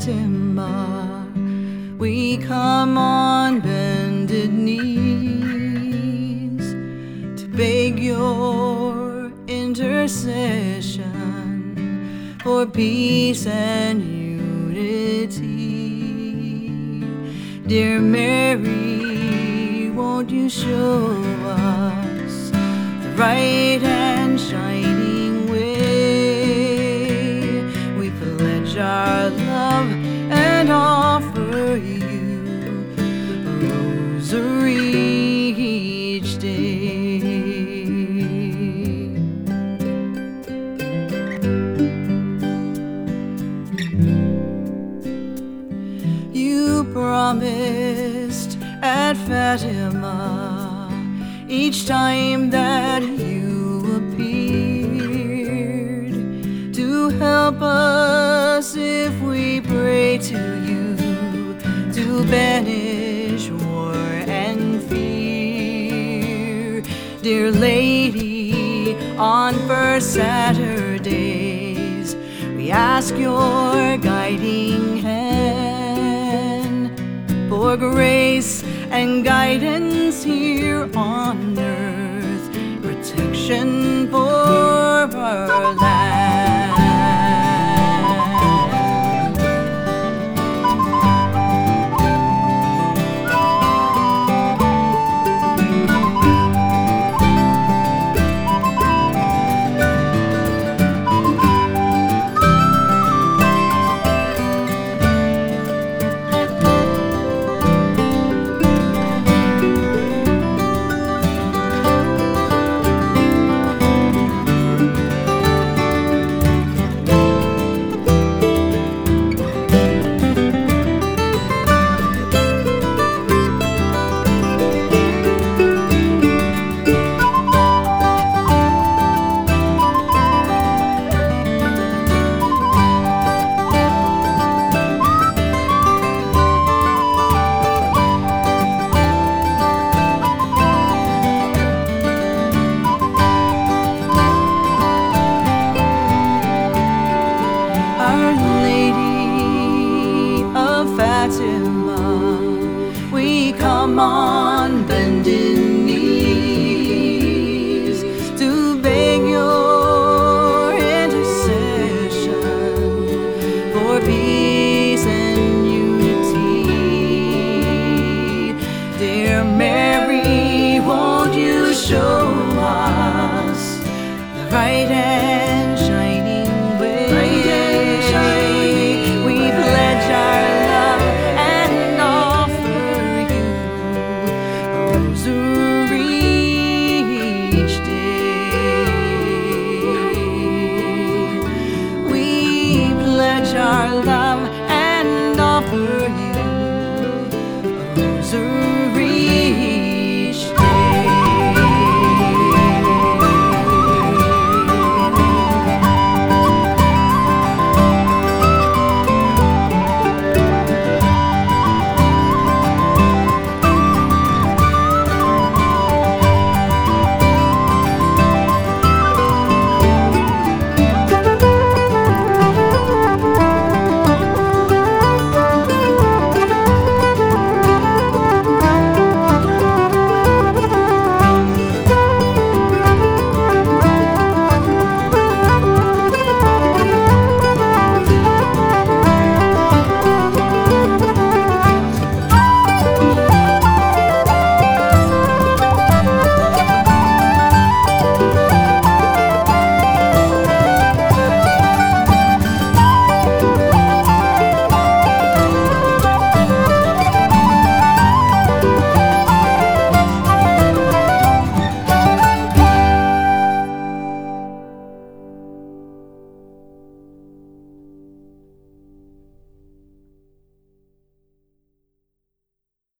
Fatima, we come on bended knees to beg your intercession for peace and unity. Dear Mary, won't you show us the right and shining way? We pledge our love and offer you a rosary each day. You promised at Fatima each time that you appeared to help us if we pray to you, to banish war and fear. Dear Lady, on first Saturdays we ask your guiding hand for grace and guidance here on earth, protection for our land. We come on bended knees to beg your intercession for peace and unity. Dear Mary, won't you show us the right